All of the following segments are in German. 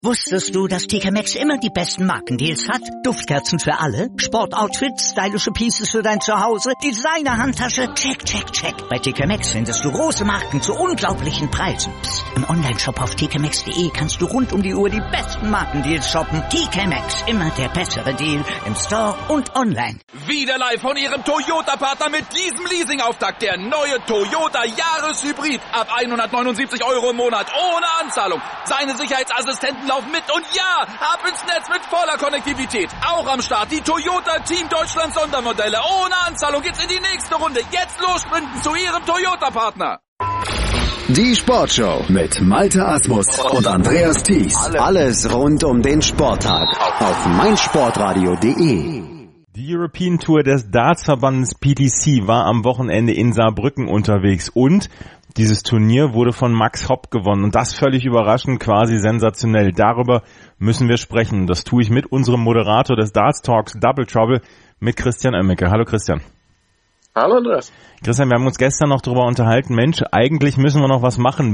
Wusstest du, dass TK Maxx immer die besten Markendeals hat? Duftkerzen für alle, Sportoutfits, stylische Pieces für dein Zuhause, Designer-Handtasche, check, check, check. Bei TK Maxx findest du große Marken zu unglaublichen Preisen. Psst. Im Onlineshop auf tkmaxx.de kannst du rund um die Uhr die besten Markendeals shoppen. TK Maxx, immer der bessere Deal im Store und online. Wieder live von Ihrem Toyota-Partner mit diesem Leasing-Auftakt. Der neue Toyota Jahreshybrid. Ab 179 € im Monat, ohne Anzahlung. Seine Sicherheitsassistenten laufen mit und ja, ab ins Netz mit voller Konnektivität. Auch am Start die Toyota Team Deutschland Sondermodelle. Ohne Anzahlung geht's in die nächste Runde. Jetzt los sprinten zu Ihrem Toyota-Partner. Die Sportshow mit Malte Asmus und Andreas Thies. Alles rund um den Sporttag auf meinsportradio.de. Die European Tour des Dartsverbandes PDC war am Wochenende in Saarbrücken unterwegs und dieses Turnier wurde von Max Hopp gewonnen und das völlig überraschend, quasi sensationell. Darüber müssen wir sprechen. Das tue ich mit unserem Moderator des Darts Talks Double Trouble, mit Christian Oemmeke. Hallo Christian. Hallo Andreas. Christian, wir haben uns gestern noch darüber unterhalten, Mensch, eigentlich müssen wir noch was machen,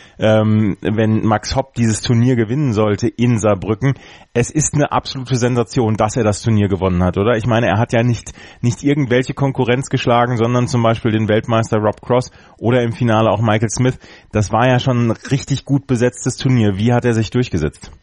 wenn Max Hopp dieses Turnier gewinnen sollte in Saarbrücken. Es ist eine absolute Sensation, dass er das Turnier gewonnen hat, oder? Ich meine, er hat ja nicht irgendwelche Konkurrenz geschlagen, sondern zum Beispiel den Weltmeister Rob Cross oder im Finale auch Michael Smith. Das war ja schon ein richtig gut besetztes Turnier. Wie hat er sich durchgesetzt?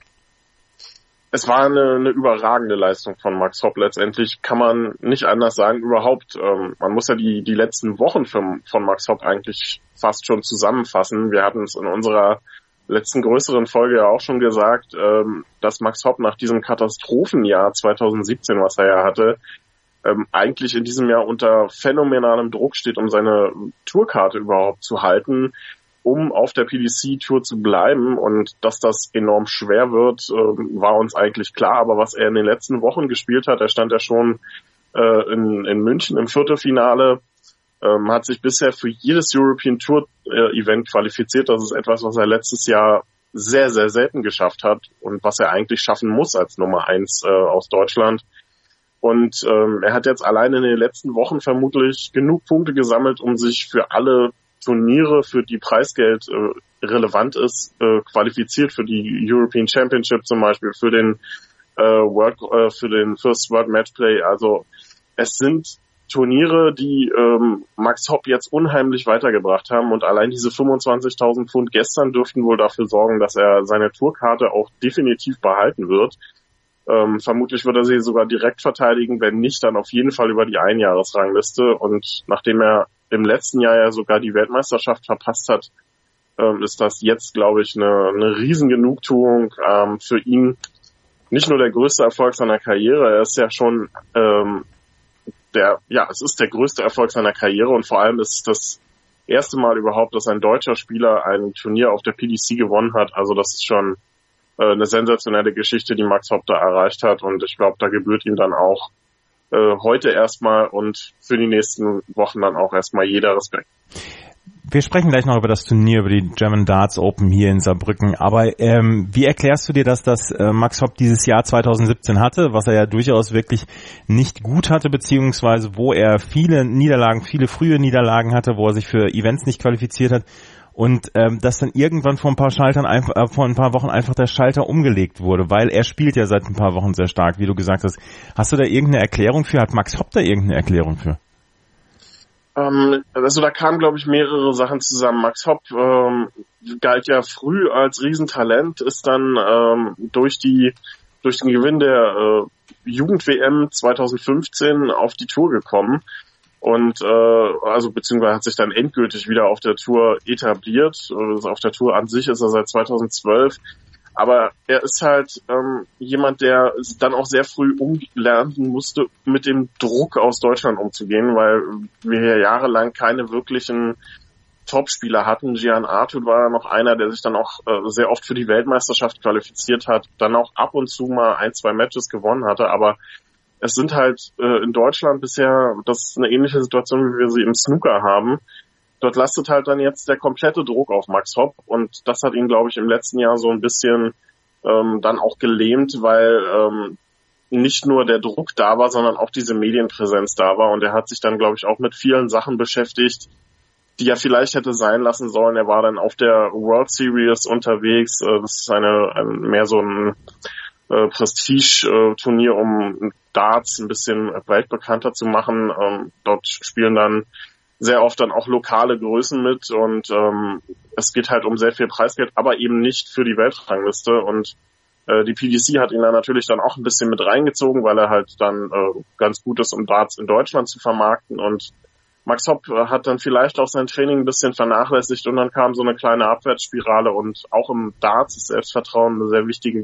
Es war eine überragende Leistung von Max Hopp. Letztendlich kann man nicht anders sagen, überhaupt. Man muss ja die letzten Wochen von Max Hopp eigentlich fast schon zusammenfassen. Wir hatten es in unserer letzten größeren Folge ja auch schon gesagt, dass Max Hopp nach diesem Katastrophenjahr 2017, was er ja hatte, eigentlich in diesem Jahr unter phänomenalem Druck steht, um seine Tourkarte überhaupt zu halten, um auf der PDC-Tour zu bleiben, und dass das enorm schwer wird, war uns eigentlich klar. Aber was er in den letzten Wochen gespielt hat, er stand ja schon in München im Viertelfinale, hat sich bisher für jedes European Tour Event qualifiziert. Das ist etwas, was er letztes Jahr sehr, sehr selten geschafft hat und was er eigentlich schaffen muss als Nummer 1 aus Deutschland. Und er hat jetzt allein in den letzten Wochen vermutlich genug Punkte gesammelt, um sich für alle Turniere, für die Preisgeld relevant ist, qualifiziert, für die European Championship zum Beispiel, für den für den First World Matchplay. Also es sind Turniere, die Max Hopp jetzt unheimlich weitergebracht haben, und allein diese 25.000 Pfund gestern dürften wohl dafür sorgen, dass er seine Tourkarte auch definitiv behalten wird. Vermutlich wird er sie sogar direkt verteidigen, wenn nicht, dann auf jeden Fall über die Einjahresrangliste. Und nachdem er im letzten Jahr ja sogar die Weltmeisterschaft verpasst hat, ist das jetzt, glaube ich, eine riesen Genugtuung für ihn. Nicht nur der größte Erfolg seiner Karriere, er ist ja schon es ist der größte Erfolg seiner Karriere, und vor allem ist es das erste Mal überhaupt, dass ein deutscher Spieler ein Turnier auf der PDC gewonnen hat. Also das ist schon eine sensationelle Geschichte, die Max Hopp da erreicht hat, und ich glaube, da gebührt ihm dann auch heute erstmal und für die nächsten Wochen dann auch erstmal jeder Respekt. Wir sprechen gleich noch über das Turnier, über die German Darts Open hier in Saarbrücken. Aber wie erklärst du dir das, dass Max Hopp dieses Jahr 2017 hatte, was er ja durchaus wirklich nicht gut hatte, beziehungsweise wo er viele frühe Niederlagen hatte, wo er sich für Events nicht qualifiziert hat, und dass dann irgendwann vor ein paar Wochen einfach der Schalter umgelegt wurde, weil er spielt ja seit ein paar Wochen sehr stark, wie du gesagt hast. Hast du da irgendeine Erklärung für? Hat Max Hopp da irgendeine Erklärung für? Also da kamen, glaube ich, mehrere Sachen zusammen. Max Hopp galt ja früh als Riesentalent, ist dann durch den Gewinn der Jugend-WM 2015 auf die Tour gekommen. Und beziehungsweise hat sich dann endgültig wieder auf der Tour etabliert. Auf der Tour an sich ist er seit 2012. Aber er ist halt jemand, der dann auch sehr früh umlernen musste, mit dem Druck aus Deutschland umzugehen, weil wir hier jahrelang keine wirklichen Topspieler hatten. Gian Arthur war noch einer, der sich dann auch sehr oft für die Weltmeisterschaft qualifiziert hat, dann auch ab und zu mal 1-2 Matches gewonnen hatte, aber es sind halt in Deutschland bisher, das ist eine ähnliche Situation, wie wir sie im Snooker haben. Dort lastet halt dann jetzt der komplette Druck auf Max Hopp, und das hat ihn, glaube ich, im letzten Jahr so ein bisschen dann auch gelähmt, weil nicht nur der Druck da war, sondern auch diese Medienpräsenz da war, und er hat sich dann, glaube ich, auch mit vielen Sachen beschäftigt, die er vielleicht hätte sein lassen sollen. Er war dann auf der World Series unterwegs. Das ist mehr so ein Prestige-Turnier, um Darts ein bisschen weltbekannter zu machen. Dort spielen dann sehr oft dann auch lokale Größen mit und es geht halt um sehr viel Preisgeld, aber eben nicht für die Weltrangliste. Und die PDC hat ihn dann natürlich dann auch ein bisschen mit reingezogen, weil er halt dann ganz gut ist, um Darts in Deutschland zu vermarkten. Und Max Hopp hat dann vielleicht auch sein Training ein bisschen vernachlässigt und dann kam so eine kleine Abwärtsspirale. Und auch im Darts ist Selbstvertrauen eine sehr wichtige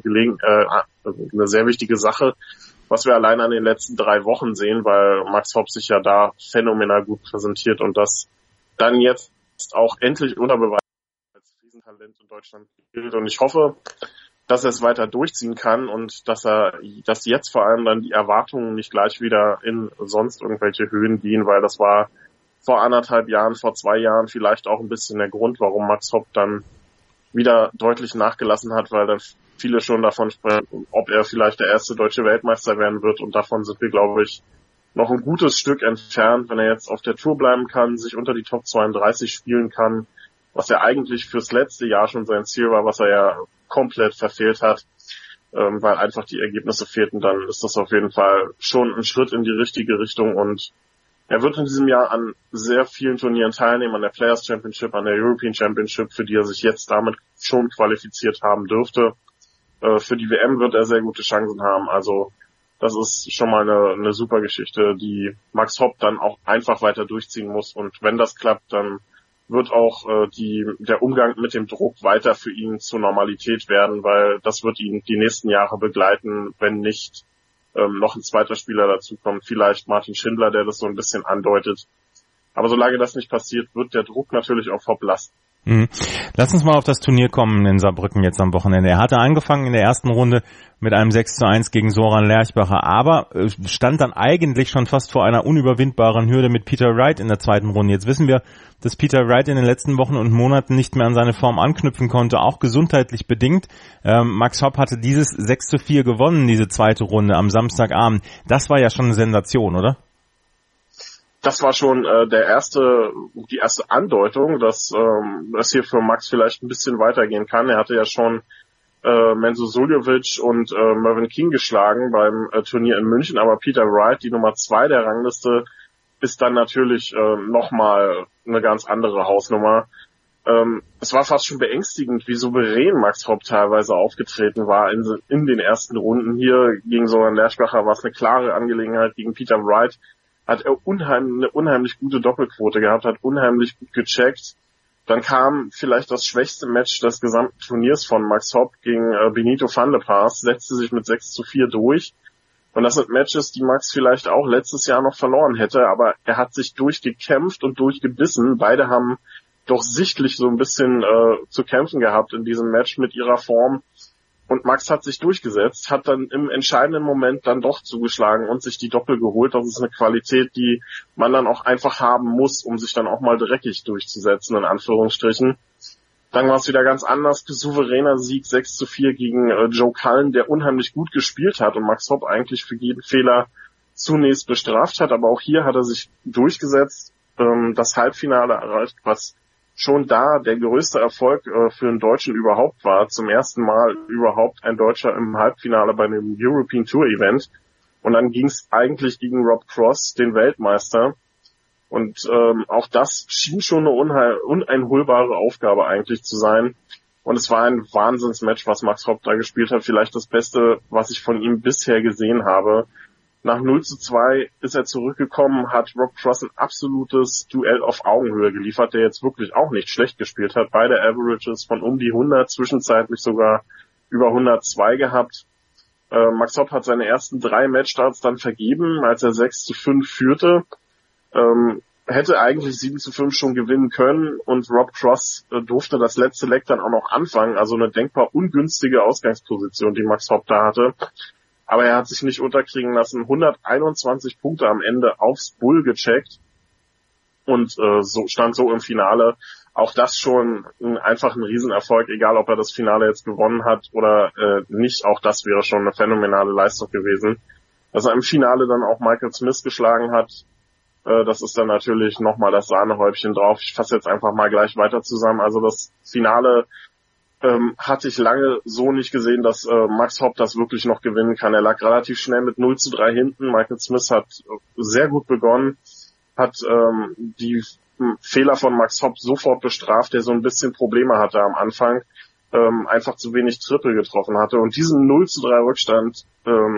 eine sehr wichtige Sache, was wir allein an den letzten 3 Wochen sehen, weil Max Hopp sich ja da phänomenal gut präsentiert und das dann jetzt auch endlich unter Beweis als Riesentalent in Deutschland gilt. Und ich hoffe, dass er es weiter durchziehen kann und dass jetzt vor allem dann die Erwartungen nicht gleich wieder in sonst irgendwelche Höhen gehen, weil das war vor 1,5 Jahren, vor 2 Jahren vielleicht auch ein bisschen der Grund, warum Max Hopp dann wieder deutlich nachgelassen hat, weil dann viele schon davon sprechen, ob er vielleicht der erste deutsche Weltmeister werden wird und davon sind wir, glaube ich, noch ein gutes Stück entfernt, wenn er jetzt auf der Tour bleiben kann, sich unter die Top 32 spielen kann, was ja eigentlich fürs letzte Jahr schon sein Ziel war, was er ja komplett verfehlt hat, weil einfach die Ergebnisse fehlten, dann ist das auf jeden Fall schon ein Schritt in die richtige Richtung und er wird in diesem Jahr an sehr vielen Turnieren teilnehmen, an der Players Championship, an der European Championship, für die er sich jetzt damit schon qualifiziert haben dürfte. Für die WM wird er sehr gute Chancen haben, also das ist schon mal eine super Geschichte, die Max Hopp dann auch einfach weiter durchziehen muss und wenn das klappt, dann wird auch der Umgang mit dem Druck weiter für ihn zur Normalität werden, weil das wird ihn die nächsten Jahre begleiten, wenn nicht noch ein zweiter Spieler dazukommt, vielleicht Martin Schindler, der das so ein bisschen andeutet. Aber solange das nicht passiert, wird der Druck natürlich auf Hopp lasten. Lass uns mal auf das Turnier kommen in Saarbrücken jetzt am Wochenende. Er hatte angefangen in der ersten Runde mit einem 6:1 gegen Soran Lerchbacher, aber stand dann eigentlich schon fast vor einer unüberwindbaren Hürde mit Peter Wright in der zweiten Runde. Jetzt wissen wir, dass Peter Wright in den letzten Wochen und Monaten nicht mehr an seine Form anknüpfen konnte, auch gesundheitlich bedingt. Max Hopp hatte dieses 6:4 gewonnen, diese zweite Runde am Samstagabend. Das war ja schon eine Sensation, oder? Das war schon die erste Andeutung, dass es hier für Max vielleicht ein bisschen weitergehen kann. Er hatte ja schon Menzo Suljovic und Mervyn King geschlagen beim Turnier in München, aber Peter Wright, die Nummer 2 der Rangliste, ist dann natürlich nochmal eine ganz andere Hausnummer. Es war fast schon beängstigend, wie souverän Max Hopp teilweise aufgetreten war in den ersten Runden. Hier gegen Soran Lerchbacher war es eine klare Angelegenheit, gegen Peter Wright hat er eine unheimlich gute Doppelquote gehabt, hat unheimlich gut gecheckt. Dann kam vielleicht das schwächste Match des gesamten Turniers von Max Hopp gegen Benito van de Paas, setzte sich mit 6:4 durch. Und das sind Matches, die Max vielleicht auch letztes Jahr noch verloren hätte, aber er hat sich durchgekämpft und durchgebissen. Beide haben doch sichtlich so ein bisschen zu kämpfen gehabt in diesem Match mit ihrer Form. Und Max hat sich durchgesetzt, hat dann im entscheidenden Moment dann doch zugeschlagen und sich die Doppel geholt. Das ist eine Qualität, die man dann auch einfach haben muss, um sich dann auch mal dreckig durchzusetzen, in Anführungsstrichen. Dann war es wieder ganz anders. Souveräner Sieg 6:4 gegen Joe Cullen, der unheimlich gut gespielt hat und Max Hopp eigentlich für jeden Fehler zunächst bestraft hat. Aber auch hier hat er sich durchgesetzt, das Halbfinale erreicht, was schon da der größte Erfolg für einen Deutschen überhaupt war. Zum ersten Mal überhaupt ein Deutscher im Halbfinale bei einem European Tour Event. Und dann ging es eigentlich gegen Rob Cross, den Weltmeister. Und auch das schien schon eine uneinholbare Aufgabe eigentlich zu sein. Und es war ein Wahnsinnsmatch, was Max Hopp da gespielt hat. Vielleicht das Beste, was ich von ihm bisher gesehen habe. Nach 0:2 ist er zurückgekommen, hat Rob Cross ein absolutes Duell auf Augenhöhe geliefert, der jetzt wirklich auch nicht schlecht gespielt hat. Beide Averages von um die 100, zwischenzeitlich sogar über 102 gehabt. Max Hopp hat seine ersten 3 Matchstarts dann vergeben, als er 6:5 führte. Hätte eigentlich 7:5 schon gewinnen können und Rob Cross durfte das letzte Leck dann auch noch anfangen. Also eine denkbar ungünstige Ausgangsposition, die Max Hopp da hatte. Aber er hat sich nicht unterkriegen lassen. 121 Punkte am Ende aufs Bull gecheckt und stand so im Finale. Auch das schon einfach ein Riesenerfolg, egal ob er das Finale jetzt gewonnen hat oder nicht. Auch das wäre schon eine phänomenale Leistung gewesen. Dass er im Finale dann auch Michael Smith geschlagen hat, Das ist dann natürlich nochmal das Sahnehäubchen drauf. Ich fasse jetzt einfach mal gleich weiter zusammen. Also das Finale hatte ich lange so nicht gesehen, dass Max Hopp das wirklich noch gewinnen kann. Er lag relativ schnell mit 0-3 hinten. Michael Smith hat sehr gut begonnen, hat die Fehler von Max Hopp sofort bestraft, der so ein bisschen Probleme hatte am Anfang, einfach zu wenig Triple getroffen hatte. Und diesen 0-3 Rückstand,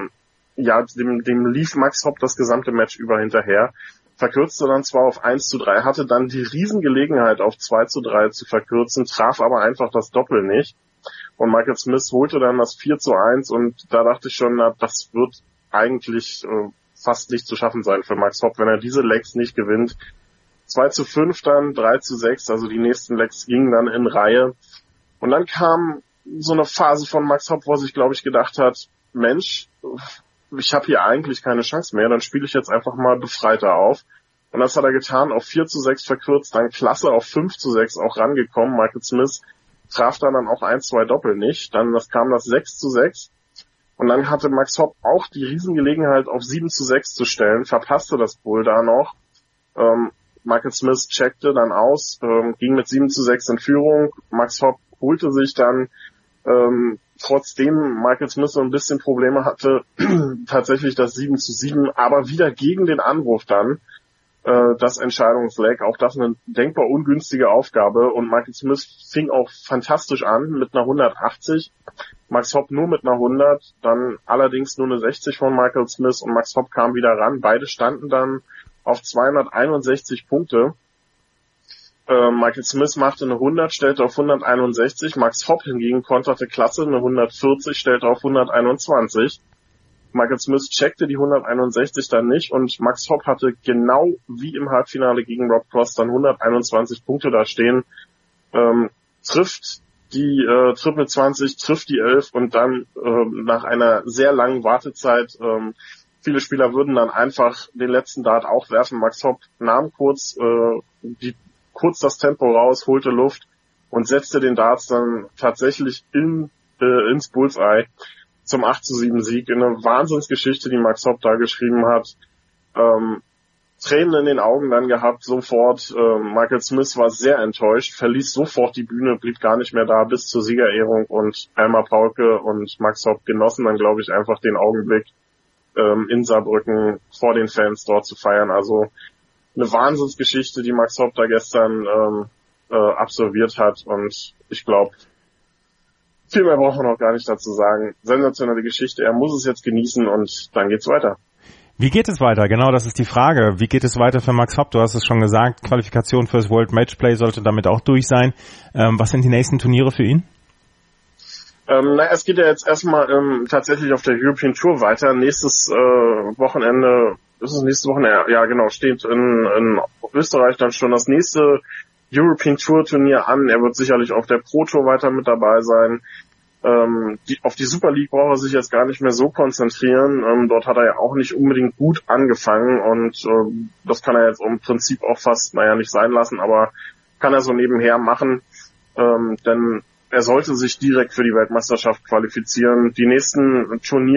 dem lief Max Hopp das gesamte Match über hinterher, verkürzte dann zwar auf 1-3, hatte dann die Riesengelegenheit auf 2-3 zu verkürzen, traf aber einfach das Doppel nicht. Und Michael Smith holte dann das 4-1 und da dachte ich schon, das wird eigentlich fast nicht zu schaffen sein für Max Hopp, wenn er diese Legs nicht gewinnt. 2-5 dann, 3-6, also die nächsten Legs gingen dann in Reihe. Und dann kam so eine Phase von Max Hopp, wo er sich, glaube ich, gedacht hat, Mensch, ich habe hier eigentlich keine Chance mehr, dann spiele ich jetzt einfach mal befreiter auf. Und das hat er getan, auf 4-6 verkürzt, dann klasse auf 5-6 auch rangekommen. Michael Smith traf dann auch 1-2 Doppel nicht. Dann kam das 6-6. Und dann hatte Max Hopp auch die Riesengelegenheit, auf 7-6 zu stellen, verpasste das Bull da noch. Michael Smith checkte dann aus, ging mit 7-6 in Führung. Max Hopp holte sich dann, trotzdem Michael Smith so ein bisschen Probleme hatte, tatsächlich das 7-7, aber wieder gegen den Anwurf dann das Entscheidungsleck. Auch das eine denkbar ungünstige Aufgabe. Und Michael Smith fing auch fantastisch an mit einer 180. Max Hopp nur mit einer 100, dann allerdings nur eine 60 von Michael Smith und Max Hopp kam wieder ran. Beide standen dann auf 261 Punkte. Michael Smith machte eine 100, stellte auf 161. Max Hopp hingegen konterte klasse, eine 140, stellte auf 121. Michael Smith checkte die 161 dann nicht und Max Hopp hatte genau wie im Halbfinale gegen Rob Cross dann 121 Punkte da stehen. Trifft die Triple 20, trifft die 11 und dann nach einer sehr langen Wartezeit, viele Spieler würden dann einfach den letzten Dart auch werfen. Max Hopp nahm kurz das Tempo raus, holte Luft und setzte den Darts dann tatsächlich ins Bullseye zum 8-7 Sieg. Eine Wahnsinnsgeschichte, die Max Hopp da geschrieben hat. Tränen in den Augen dann gehabt, sofort. Michael Smith war sehr enttäuscht, verließ sofort die Bühne, blieb gar nicht mehr da bis zur Siegerehrung und Elmar Paulke und Max Hopp genossen dann, glaube ich, einfach den Augenblick in Saarbrücken vor den Fans dort zu feiern. Also eine Wahnsinnsgeschichte, die Max Hopp da gestern absolviert hat und ich glaube, viel mehr braucht man noch gar nicht dazu sagen. Sensationelle Geschichte, er muss es jetzt genießen und dann geht's weiter. Wie geht es weiter? Genau, das ist die Frage. Wie geht es weiter für Max Hopp? Du hast es schon gesagt, Qualifikation fürs World Matchplay sollte damit auch durch sein. Was sind die nächsten Turniere für ihn? Es geht ja jetzt erstmal tatsächlich auf der European Tour weiter. Nächstes Wochenende, ist es nächste Wochenende? Ja, genau, steht in Österreich dann schon das nächste European Tour Turnier an. Er wird sicherlich auf der Pro Tour weiter mit dabei sein. Auf die Super League braucht er sich jetzt gar nicht mehr so konzentrieren. Dort hat er ja auch nicht unbedingt gut angefangen und das kann er jetzt im Prinzip auch fast, nicht sein lassen, aber kann er so nebenher machen, denn er sollte sich direkt für die Weltmeisterschaft qualifizieren. Die nächsten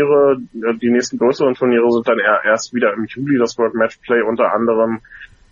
größeren Turniere sind dann erst wieder im Juli, das World Matchplay, unter anderem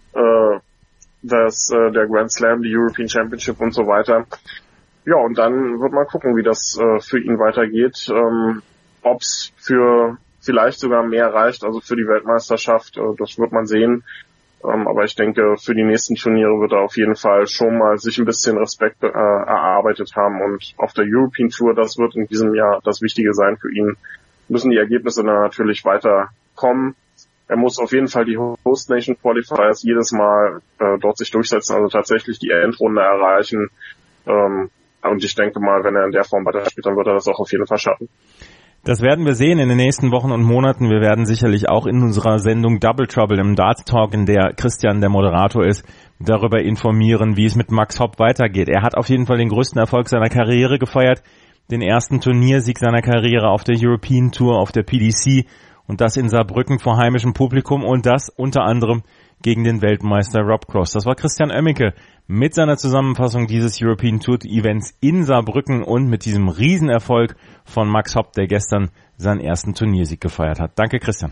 der Grand Slam, die European Championship und so weiter. Ja, und dann wird man gucken, wie das für ihn weitergeht. Ob's für vielleicht sogar mehr reicht, also für die Weltmeisterschaft, das wird man sehen. Aber ich denke, für die nächsten Turniere wird er auf jeden Fall schon mal sich ein bisschen Respekt erarbeitet haben. Und auf der European Tour, das wird in diesem Jahr das Wichtige sein für ihn, müssen die Ergebnisse dann natürlich weiterkommen. Er muss auf jeden Fall die Host Nation Qualifiers jedes Mal dort sich durchsetzen, also tatsächlich die Endrunde erreichen. Und ich denke mal, wenn er in der Form weiterspielt, dann wird er das auch auf jeden Fall schaffen. Das werden wir sehen in den nächsten Wochen und Monaten. Wir werden sicherlich auch in unserer Sendung Double Trouble im Darts Talk, in der Christian der Moderator ist, darüber informieren, wie es mit Max Hopp weitergeht. Er hat auf jeden Fall den größten Erfolg seiner Karriere gefeiert, den ersten Turniersieg seiner Karriere auf der European Tour, auf der PDC und das in Saarbrücken vor heimischem Publikum und das unter anderem gegen den Weltmeister Rob Cross. Das war Christian Oemmeke mit seiner Zusammenfassung dieses European Tour Events in Saarbrücken und mit diesem Riesenerfolg von Max Hopp, der gestern seinen ersten Turniersieg gefeiert hat. Danke, Christian.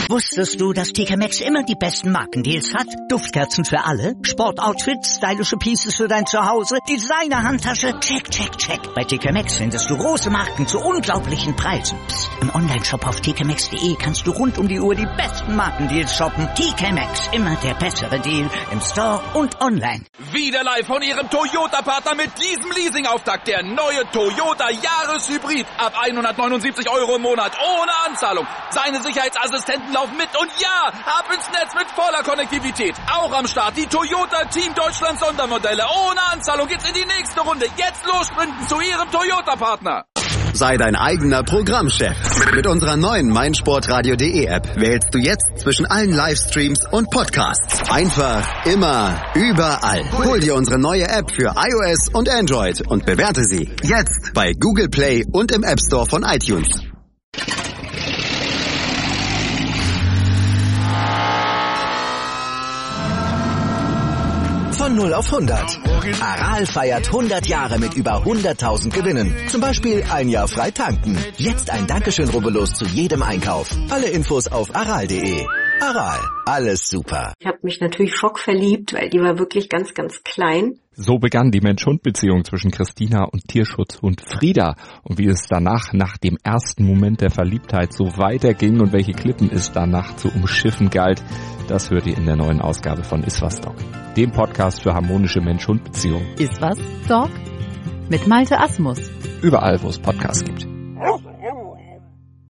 Wusstest du, dass TK Maxx immer die besten Markendeals hat? Duftkerzen für alle, Sportoutfits, stylische Pieces für dein Zuhause, Designer-Handtasche, check, check, check. Bei TK Maxx findest du große Marken zu unglaublichen Preisen. Psst. Im Onlineshop auf tkmaxx.de kannst du rund um die Uhr die besten Markendeals shoppen. TK Maxx, immer der bessere Deal im Store und online. Wieder live von Ihrem Toyota-Partner mit diesem Leasing-Auftakt. Der neue Toyota Jahreshybrid. Ab 179 Euro im Monat. Ohne Anzahlung. Seine Sicherheitsassistenten laufen mit. Und ja, ab ins Netz mit voller Konnektivität. Auch am Start die Toyota Team Deutschland Sondermodelle. Ohne Anzahlung geht's in die nächste Runde. Jetzt los sprinten zu Ihrem Toyota-Partner. Sei dein eigener Programmchef. Mit unserer neuen meinsportradio.de App wählst du jetzt zwischen allen Livestreams und Podcasts. Einfach, immer, überall. Hol dir unsere neue App für iOS und Android und bewerte sie jetzt bei Google Play und im App Store von iTunes. Von 0 auf 100. Aral feiert 100 Jahre mit über 100.000 Gewinnen. Zum Beispiel ein Jahr frei tanken. Jetzt ein Dankeschön, rubbellos zu jedem Einkauf. Alle Infos auf aral.de. Aral, alles super. Ich habe mich natürlich schockverliebt, weil die war wirklich ganz, ganz klein. So begann die Mensch-Hund-Beziehung zwischen Christina und Tierschutzhund Frieda. Und wie es danach, nach dem ersten Moment der Verliebtheit, so weiterging und welche Klippen es danach zu umschiffen galt, das hört ihr in der neuen Ausgabe von Iswas Dog, dem Podcast für harmonische Mensch-Hund-Beziehungen. Iswas Dog? Mit Malte Asmus. Überall, wo es Podcasts gibt.